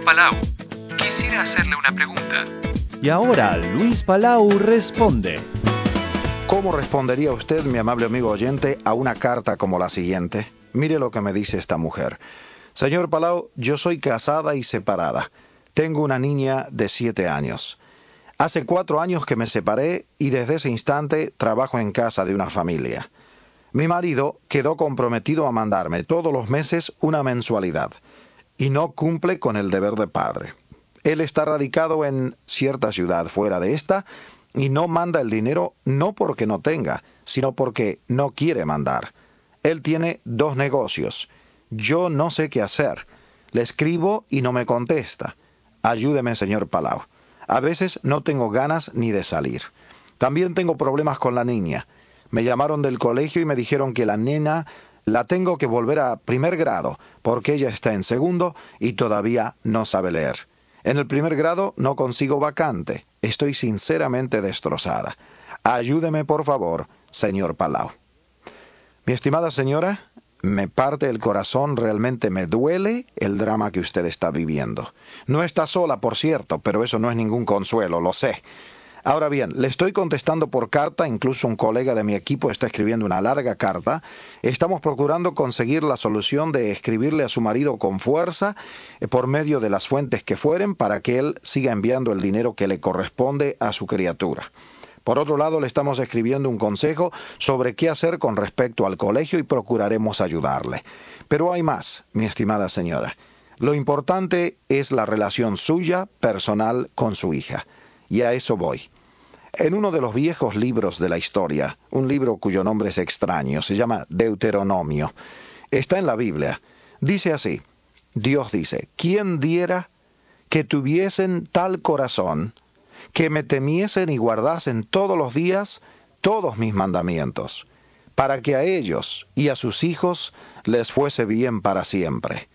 Palau. Quisiera hacerle una pregunta. Y ahora Luis Palau responde. ¿Cómo respondería usted, mi amable amigo oyente, a una carta como la siguiente? Mire lo que me dice esta mujer. Señor Palau, yo soy casada y separada. Tengo una niña de 7 años. Hace 4 años que me separé y desde ese instante trabajo en casa de una familia. Mi marido quedó comprometido a mandarme todos los meses una mensualidad y no cumple con el deber de padre. Él está radicado en cierta ciudad fuera de esta y no manda el dinero no porque no tenga, sino porque no quiere mandar. Él tiene 2 negocios. Yo no sé qué hacer. Le escribo y no me contesta. Ayúdeme, señor Palau. A veces no tengo ganas ni de salir. También tengo problemas con la niña. Me llamaron del colegio y me dijeron que la nena la tengo que volver a 1er grado, porque ella está en 2º y todavía no sabe leer. En el 1er grado no consigo vacante. Estoy sinceramente destrozada. Ayúdeme, por favor, señor Palau. Mi estimada señora, me parte el corazón, realmente me duele el drama que usted está viviendo. No está sola, por cierto, pero eso no es ningún consuelo, lo sé. Ahora bien, le estoy contestando por carta, incluso un colega de mi equipo está escribiendo una larga carta. Estamos procurando conseguir la solución de escribirle a su marido con fuerza, por medio de las fuentes que fueren, para que él siga enviando el dinero que le corresponde a su criatura. Por otro lado, le estamos escribiendo un consejo sobre qué hacer con respecto al colegio y procuraremos ayudarle. Pero hay más, mi estimada señora. Lo importante es la relación suya, personal, con su hija. Y a eso voy. En uno de los viejos libros de la historia, un libro cuyo nombre es extraño, se llama Deuteronomio. Está en la Biblia. Dice así, Dios dice, ¿quién diera que tuviesen tal corazón que me temiesen y guardasen todos los días todos mis mandamientos, para que a ellos y a sus hijos les fuese bien para siempre?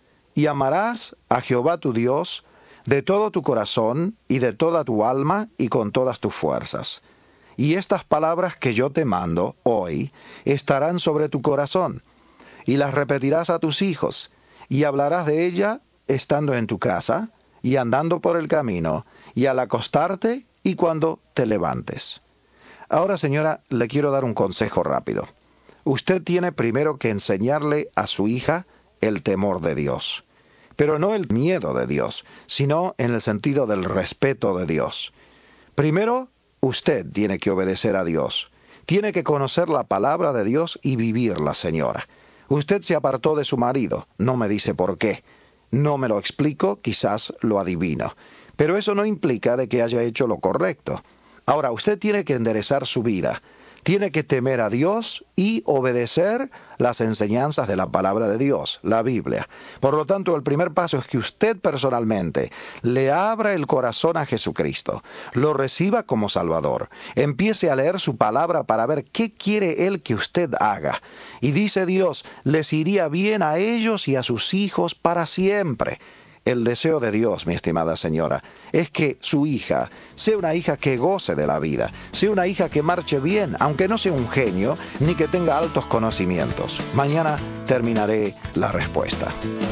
Y amarás a Jehová tu Dios de todo tu corazón y de toda tu alma y con todas tus fuerzas. Y estas palabras que yo te mando hoy estarán sobre tu corazón, y las repetirás a tus hijos, y hablarás de ella estando en tu casa, y andando por el camino, y al acostarte y cuando te levantes. Ahora, señora, le quiero dar un consejo rápido. Usted tiene primero que enseñarle a su hija el temor de Dios. Pero no el miedo de Dios, sino en el sentido del respeto de Dios. Primero, usted tiene que obedecer a Dios. Tiene que conocer la palabra de Dios y vivirla, señora. Usted se apartó de su marido, no me dice por qué. No me lo explico, quizás lo adivino. Pero eso no implica de que haya hecho lo correcto. Ahora, usted tiene que enderezar su vida. Tiene que temer a Dios y obedecer las enseñanzas de la palabra de Dios, la Biblia. Por lo tanto, el primer paso es que usted personalmente le abra el corazón a Jesucristo, lo reciba como Salvador, empiece a leer su palabra para ver qué quiere Él que usted haga. Y dice Dios, les iría bien a ellos y a sus hijos para siempre. El deseo de Dios, mi estimada señora, es que su hija sea una hija que goce de la vida, sea una hija que marche bien, aunque no sea un genio ni que tenga altos conocimientos. Mañana terminaré la respuesta.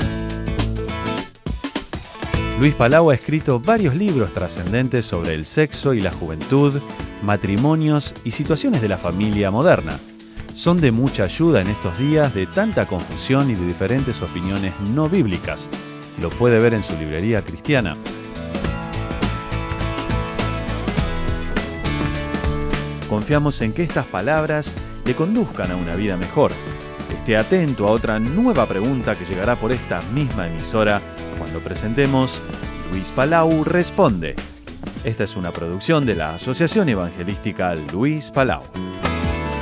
Luis Palau ha escrito varios libros trascendentes sobre el sexo y la juventud, matrimonios y situaciones de la familia moderna. Son de mucha ayuda en estos días de tanta confusión y de diferentes opiniones no bíblicas. Lo puede ver en su librería cristiana. Confiamos en que estas palabras le conduzcan a una vida mejor. Esté atento a otra nueva pregunta que llegará por esta misma emisora cuando presentemos Luis Palau Responde. Esta es una producción de la Asociación Evangelística Luis Palau.